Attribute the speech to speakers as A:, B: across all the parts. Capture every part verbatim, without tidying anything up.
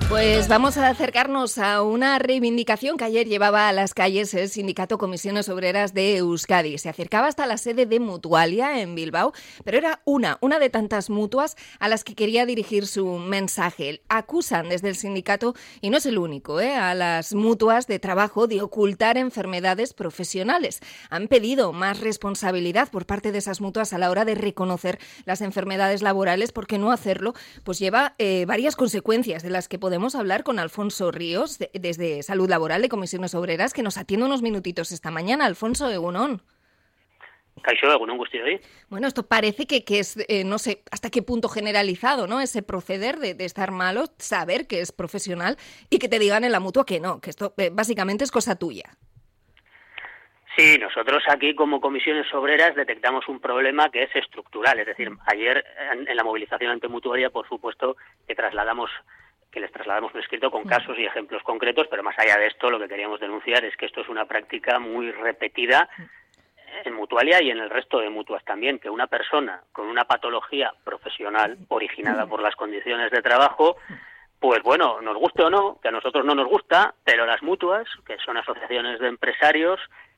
A: Pues vamos a acercarnos a una reivindicación que ayer llevaba a las calles el Sindicato Comisiones Obreras de Euskadi. Se acercaba hasta la sede de Mutualia en Bilbao, pero era una, una de tantas mutuas a las que quería dirigir su mensaje. Acusan desde el sindicato, y no es el único, ¿eh? a las mutuas de trabajo de ocultar enfermedades profesionales. Han pedido más responsabilidad por parte de esas mutuas a la hora de reconocer las enfermedades laborales, porque no hacerlo pues lleva eh, varias consecuencias de las que podemos Podemos hablar con Alfonso Ríos, de, desde Salud Laboral de Comisiones Obreras, que nos atiende unos minutitos esta mañana. Alfonso, egunon.
B: Kaixo, egunon guztioi.
A: Bueno, esto parece que, que es, eh, no sé hasta qué punto generalizado, ¿no? Ese proceder de, de estar malo, saber que es profesional y que te digan en la mutua que no, que esto eh, básicamente es cosa tuya.
B: Sí, nosotros aquí como Comisiones Obreras detectamos un problema que es estructural. Es decir, ayer en, en la movilización ante Mutualia, por supuesto, que trasladamos... que les trasladamos un escrito con casos y ejemplos concretos, pero más allá de esto lo que queríamos denunciar es que esto es una práctica muy repetida en Mutualia y en el resto de mutuas también, que una persona con una patología profesional originada por las condiciones de trabajo, pues bueno, nos guste o no, que a nosotros no nos gusta, pero las mutuas, que son asociaciones de empresarios,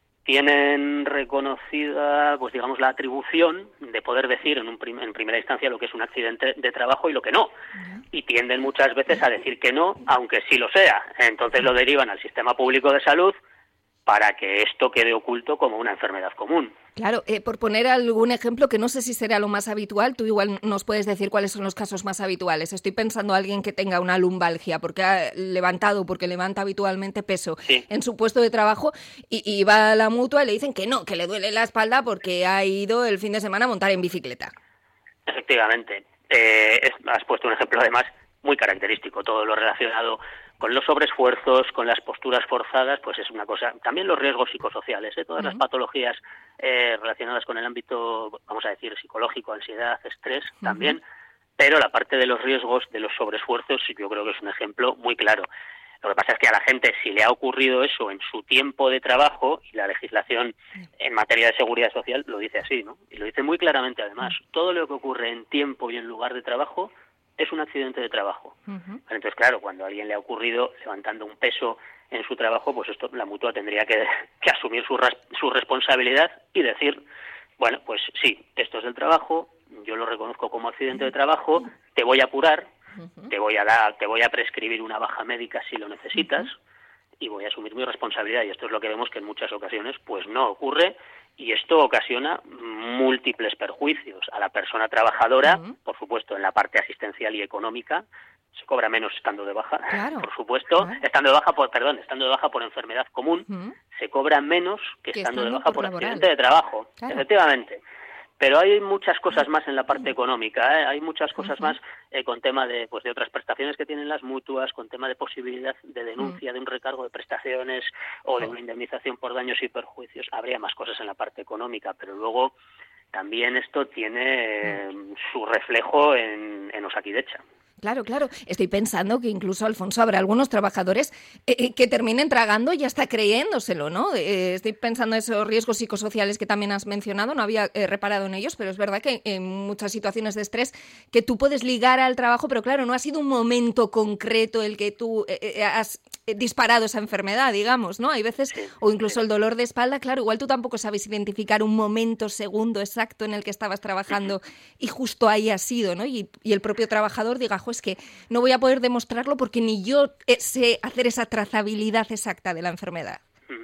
B: tienen reconocida, pues digamos, la atribución de poder decir en, un prim- en primera instancia lo que es un accidente de trabajo y lo que no. Y tienden muchas veces a decir que no, aunque sí lo sea. Entonces lo derivan al sistema público de salud para que esto quede oculto como una enfermedad común.
A: Claro, eh, por poner algún ejemplo que no sé si será lo más habitual, tú igual nos puedes decir cuáles son los casos más habituales. Estoy pensando a alguien que tenga una lumbalgia porque ha levantado, porque levanta habitualmente peso
B: sí.
A: en su puesto de trabajo y, y va a la mutua y le dicen que no, que le duele la espalda porque ha ido el fin de semana a montar en bicicleta.
B: Efectivamente. Eh, es, has puesto un ejemplo además muy característico, todo lo relacionado con los sobreesfuerzos, con las posturas forzadas, pues es una cosa, también los riesgos psicosociales, ¿eh? todas uh-huh. las patologías eh, relacionadas con el ámbito, vamos a decir, psicológico, ansiedad, estrés, uh-huh. también, pero la parte de los riesgos, de los sobreesfuerzos, sí, yo creo que es un ejemplo muy claro. Lo que pasa es que a la gente, si le ha ocurrido eso en su tiempo de trabajo, y la legislación en materia de seguridad social lo dice así, ¿no? Y lo dice muy claramente además, todo lo que ocurre en tiempo y en lugar de trabajo es un accidente de trabajo. Uh-huh. Entonces, claro, cuando a alguien le ha ocurrido levantando un peso en su trabajo, pues esto la mutua tendría que, que asumir su, ras, su responsabilidad y decir, bueno, pues sí, esto es del trabajo, yo lo reconozco como accidente de trabajo, te voy a apurar, uh-huh. te voy a dar, te voy a prescribir una baja médica si lo necesitas, uh-huh. y voy a asumir mi responsabilidad. Y esto es lo que vemos que en muchas ocasiones pues no ocurre, y esto ocasiona múltiples perjuicios a la persona trabajadora, uh-huh. por supuesto en la parte asistencial y económica, se cobra menos estando de baja,
A: claro,
B: por supuesto, claro. estando de baja por, perdón, estando de baja por enfermedad común, uh-huh. se cobra menos que, que estando, estando de baja por, por accidente de trabajo, claro. efectivamente. Pero hay muchas cosas más en la parte económica, ¿eh? Hay muchas cosas uh-huh. más eh, con tema de pues de otras prestaciones que tienen las mutuas, con tema de posibilidad de denuncia uh-huh. de un recargo de prestaciones o de una indemnización por daños y perjuicios. Habría más cosas en la parte económica, pero luego también esto tiene eh, su reflejo en, en Osakidecha.
A: Claro, claro. Estoy pensando que incluso, Alfonso, habrá algunos trabajadores eh, que terminen tragando y hasta creyéndoselo, ¿no? Eh, estoy pensando en esos riesgos psicosociales que también has mencionado, no había eh, reparado en ellos, pero es verdad que en muchas situaciones de estrés que tú puedes ligar al trabajo, pero claro, no ha sido un momento concreto el que tú eh, has disparado esa enfermedad, digamos, ¿no? Hay veces, o incluso el dolor de espalda, claro, igual tú tampoco sabes identificar un momento, segundo exacto en el que estabas trabajando y justo ahí ha sido, ¿no? Y, y el propio trabajador diga, es que no voy a poder demostrarlo porque ni yo sé hacer esa trazabilidad exacta de la enfermedad.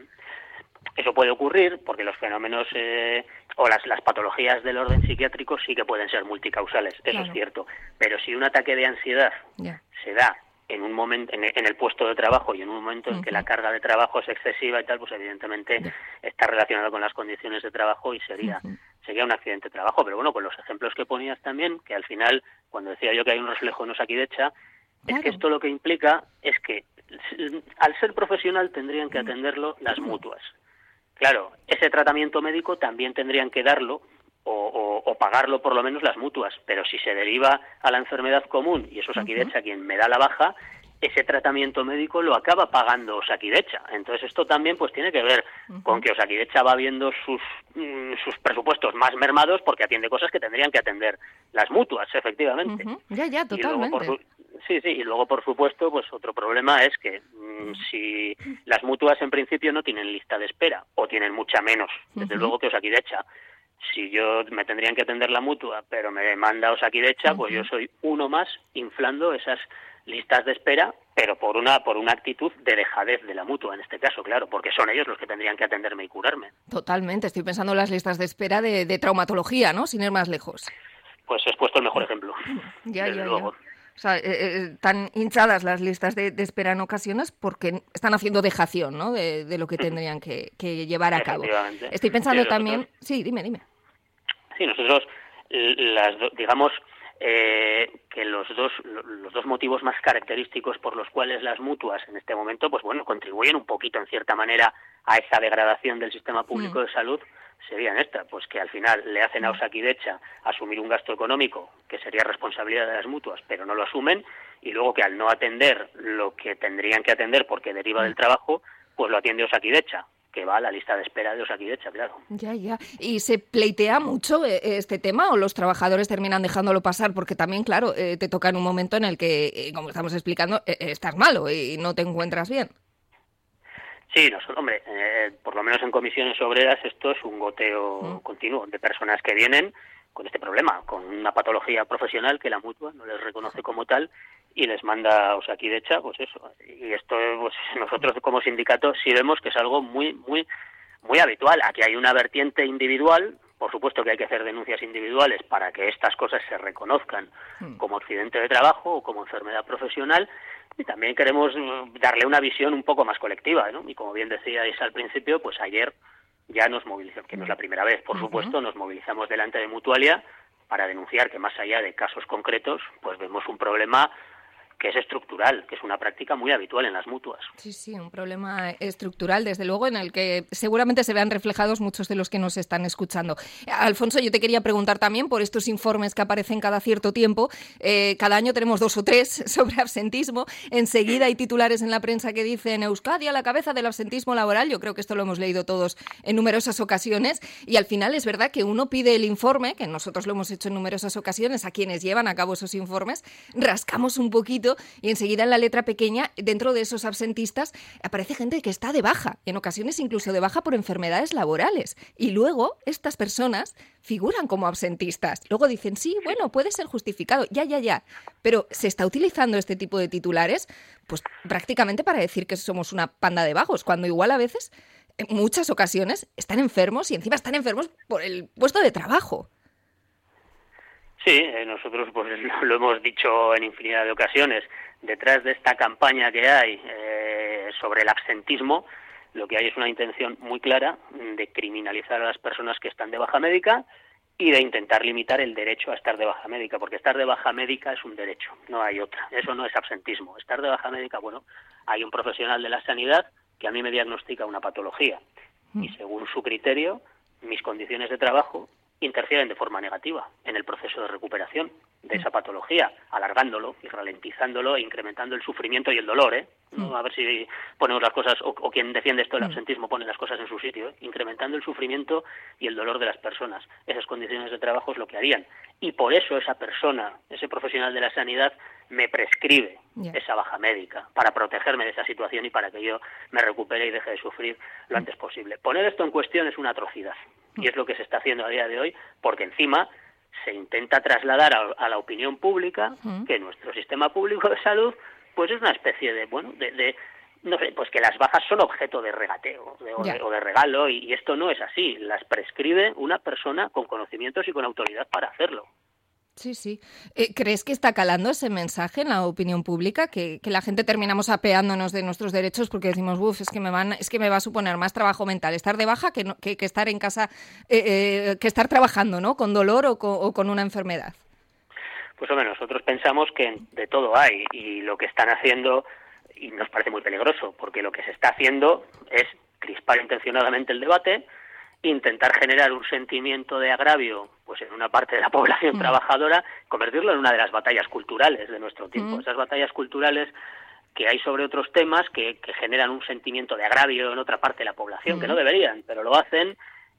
B: Eso puede ocurrir porque los fenómenos eh, o las, las patologías del orden psiquiátrico sí que pueden ser multicausales, eso claro. es cierto. Pero si un ataque de ansiedad yeah. se da en un momento en el, en el puesto de trabajo y en un momento en uh-huh. que la carga de trabajo es excesiva y tal, pues evidentemente yeah. está relacionado con las condiciones de trabajo y sería uh-huh. sería un accidente de trabajo. Pero bueno, con los ejemplos que ponías también, que al final, cuando decía yo que hay un reflejo en Osakidecha, claro. es que esto lo que implica es que al ser profesional tendrían que atenderlo las mutuas. Claro, ese tratamiento médico también tendrían que darlo o, o, o pagarlo por lo menos las mutuas, pero si se deriva a la enfermedad común y eso es Osakidecha uh-huh. quien me da la baja, ese tratamiento médico lo acaba pagando Osakidecha. Entonces esto también pues tiene que ver uh-huh. con que Osakidecha va viendo sus mm, sus presupuestos más mermados porque atiende cosas que tendrían que atender las mutuas, efectivamente.
A: Uh-huh. Ya, ya, totalmente.
B: Y luego, por su, Sí, sí, y luego, por supuesto, pues otro problema es que mmm, si las mutuas en principio no tienen lista de espera, o tienen mucha menos, desde uh-huh. luego que Osakidecha. Si yo me tendrían que atender la mutua, pero me manda Osakidecha, uh-huh. pues yo soy uno más inflando esas listas de espera, pero por una por una actitud de dejadez de la mutua, en este caso, claro, porque son ellos los que tendrían que atenderme y curarme.
A: Totalmente, estoy pensando en las listas de espera de, de traumatología, ¿no? Sin ir más lejos.
B: Pues has puesto el mejor ejemplo,
A: ya,
B: desde
A: ya,
B: luego.
A: Ya. O sea, eh, eh, están hinchadas las listas de, de espera en ocasiones porque están haciendo dejación, ¿no? De, de lo que tendrían que, que llevar a cabo. Estoy pensando sí, también... Nosotros... Sí, dime, dime.
B: Sí, nosotros, las do... digamos... Eh, que los dos los dos motivos más característicos por los cuales las mutuas en este momento, pues bueno, contribuyen un poquito en cierta manera a esa degradación del sistema público mm. de salud, serían esta, pues que al final le hacen a Osakidecha asumir un gasto económico que sería responsabilidad de las mutuas, pero no lo asumen, y luego que al no atender lo que tendrían que atender porque deriva mm. del trabajo, pues lo atiende Osakidecha, que va a la lista de espera de Osakidecha, claro.
A: Ya, ya. ¿Y se pleitea mucho este tema o los trabajadores terminan dejándolo pasar? Porque también, claro, eh, te toca en un momento en el que, como estamos explicando, eh, estás malo y no te encuentras bien.
B: Sí, no, hombre, eh, por lo menos en comisiones obreras esto es un goteo mm. continuo de personas que vienen con este problema, con una patología profesional que la mutua no les reconoce como tal y les manda a Osakidecha, pues eso. Y esto, pues nosotros como sindicato sí vemos que es algo muy, muy, muy habitual. Aquí hay una vertiente individual, por supuesto que hay que hacer denuncias individuales para que estas cosas se reconozcan mm. como accidente de trabajo o como enfermedad profesional, y también queremos darle una visión un poco más colectiva, ¿no? Y como bien decíais al principio, pues ayer ya nos movilizamos, que no es la primera vez, por uh-huh. supuesto, nos movilizamos delante de Mutualia para denunciar que más allá de casos concretos, pues vemos un problema que es estructural, que es una práctica muy habitual en las mutuas.
A: Sí, sí, un problema estructural, desde luego, en el que seguramente se vean reflejados muchos de los que nos están escuchando. Alfonso, yo te quería preguntar también por estos informes que aparecen cada cierto tiempo. Eh, cada año tenemos dos o tres sobre absentismo. Enseguida hay titulares en la prensa que dicen Euskadi a la cabeza del absentismo laboral. Yo creo que esto lo hemos leído todos en numerosas ocasiones. Y al final es verdad que uno pide el informe, que nosotros lo hemos hecho en numerosas ocasiones, a quienes llevan a cabo esos informes, rascamos un poquito y enseguida en la letra pequeña, dentro de esos absentistas, aparece gente que está de baja, y en ocasiones incluso de baja por enfermedades laborales. Y luego estas personas figuran como absentistas. Luego dicen, sí, bueno, puede ser justificado, ya, ya, ya. Pero se está utilizando este tipo de titulares pues prácticamente para decir que somos una panda de vagos, cuando igual a veces, en muchas ocasiones, están enfermos y encima están enfermos por el puesto de trabajo.
B: Sí, eh, nosotros pues lo hemos dicho en infinidad de ocasiones. Detrás de esta campaña que hay eh, sobre el absentismo, lo que hay es una intención muy clara de criminalizar a las personas que están de baja médica y de intentar limitar el derecho a estar de baja médica, porque estar de baja médica es un derecho, no hay otra. Eso no es absentismo. Estar de baja médica, bueno, hay un profesional de la sanidad que a mí me diagnostica una patología y según su criterio, mis condiciones de trabajo interfieren de forma negativa en el proceso de recuperación de esa patología, alargándolo y ralentizándolo e incrementando el sufrimiento y el dolor, ¿eh? ¿No? A ver si ponemos las cosas, o, o quien defiende esto del absentismo pone las cosas en su sitio, ¿eh? Incrementando el sufrimiento y el dolor de las personas. Esas condiciones de trabajo es lo que harían. Y por eso esa persona, ese profesional de la sanidad, me prescribe yeah. esa baja médica, para protegerme de esa situación y para que yo me recupere y deje de sufrir lo antes posible. Poner esto en cuestión es una atrocidad. Y es lo que se está haciendo a día de hoy, porque encima se intenta trasladar a, a la opinión pública uh-huh. que nuestro sistema público de salud pues es una especie de, bueno, de, de no sé, pues que las bajas son objeto de regateo de, o, de, o de regalo, y, y esto no es así. Las prescribe una persona con conocimientos y con autoridad para hacerlo.
A: Sí, sí. Eh, ¿Crees que está calando ese mensaje en la opinión pública? Que, que la gente terminamos apeándonos de nuestros derechos porque decimos, uff, es que me van, es que me va a suponer más trabajo mental estar de baja que, no, que, que estar en casa, eh, eh, que estar trabajando, ¿no? Con dolor o con, o con una enfermedad.
B: Pues hombre, nosotros pensamos que de todo hay, y lo que están haciendo, y nos parece muy peligroso, porque lo que se está haciendo es crispar intencionadamente el debate, intentar generar un sentimiento de agravio pues en una parte de la población mm. trabajadora, convertirlo en una de las batallas culturales de nuestro tiempo. Mm. Esas batallas culturales que hay sobre otros temas que, que generan un sentimiento de agravio en otra parte de la población, mm. que no deberían, pero lo hacen,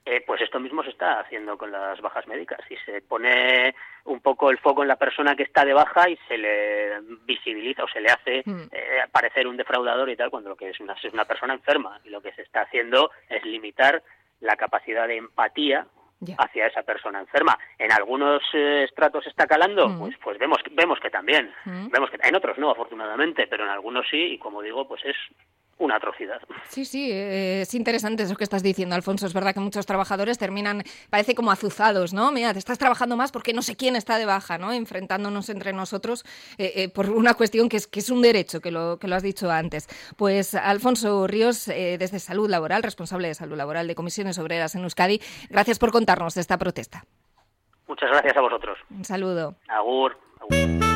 B: Eh, pues esto mismo se está haciendo con las bajas médicas y se pone un poco el foco en la persona que está de baja y se le visibiliza o se le hace
A: Mm.
B: eh, parecer un defraudador y tal, cuando lo que es una, es una persona enferma, y lo que se está haciendo es limitar la capacidad de empatía
A: Ya.
B: hacia esa persona enferma. En algunos eh, estratos está calando,
A: Mm.
B: pues pues vemos vemos que también,
A: Mm.
B: vemos que en otros no, afortunadamente, pero en algunos sí, y como digo, pues es una atrocidad.
A: Sí, sí, eh, es interesante eso que estás diciendo, Alfonso. Es verdad que muchos trabajadores terminan, parece como azuzados, ¿no? Mira, te estás trabajando más porque no sé quién está de baja, ¿no? Enfrentándonos entre nosotros eh, eh, por una cuestión que es, que es un derecho, que lo, que lo has dicho antes. Pues Alfonso Ríos, eh, desde Salud Laboral, responsable de Salud Laboral de Comisiones Obreras en Euskadi, gracias por contarnos de esta protesta.
B: Muchas gracias a vosotros.
A: Un saludo.
B: Agur. Agur.